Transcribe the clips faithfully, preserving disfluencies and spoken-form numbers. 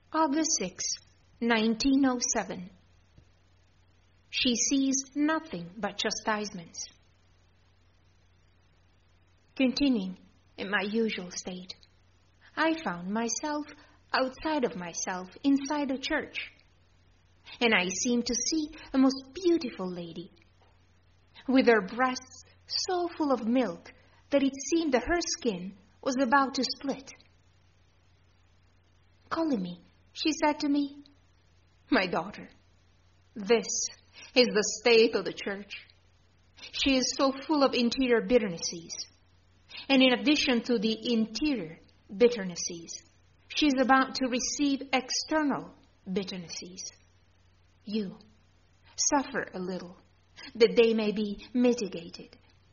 August sixth, nineteen oh seven. She sees nothing but chastisements. Continuing in my usual state, I found myself outside of myself inside a church, and I seemed to see a most beautiful lady, with her breasts so full of milk that it seemed that her skin was about to split. Calling me, she said to me, "My daughter, this is the state of the church. She is so full of interior bitternesses. And in addition to the interior bitternesses, she is about to receive external bitternesses. You suffer a little, that they may be mitigated."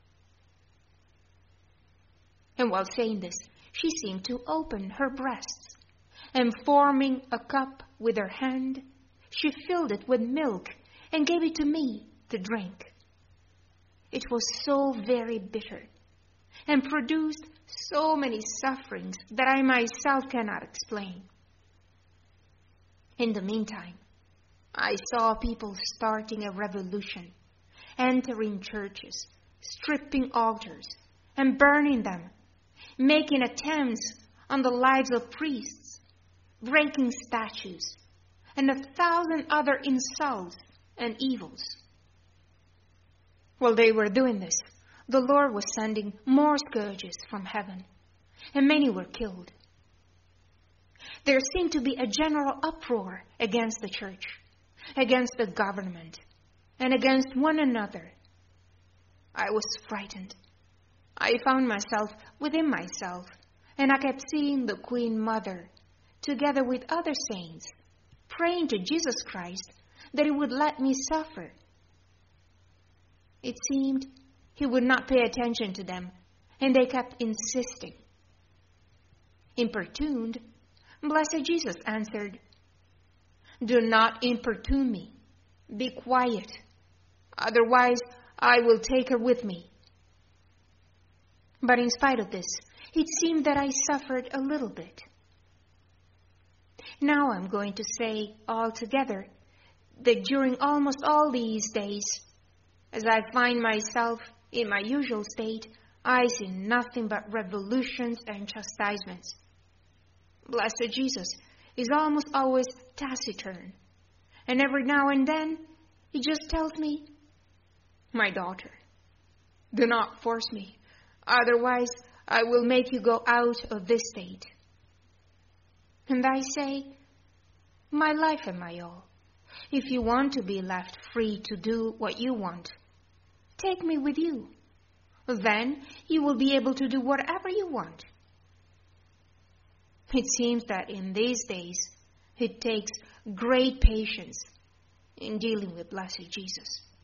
And while saying this, she seemed to open her breasts, and forming a cup with her hand, she filled it with milk and gave it to me to drink. It was so very bitter, and produced so many sufferings that I myself cannot explain. In the meantime, I saw people starting a revolution, entering churches, stripping altars, and burning them, making attempts on the lives of priests, breaking statues, and a thousand other insults and evils. While they were doing this, the Lord was sending more scourges from heaven, and many were killed. There seemed to be a general uproar against the church, against the government, and against one another. I was frightened. I found myself within myself, and I kept seeing the Queen Mother, together with other saints, praying to Jesus Christ that He would let me suffer. It seemed He would not pay attention to them, and they kept insisting. Importuned, Blessed Jesus answered, "Do not importune me. Be quiet. Otherwise, I will take her with me." But in spite of this, it seemed that I suffered a little bit. Now I'm going to say altogether that during almost all these days, as I find myself in my usual state, I see nothing but revolutions and chastisements. Blessed Jesus is almost always taciturn, and every now and then He just tells me, "My daughter, do not force me, otherwise I will make you go out of this state." And I say, "My life and my all, if you want to be left free to do what you want, take me with you. Then you will be able to do whatever you want." It seems that in these days it takes great patience in dealing with Blessed Jesus.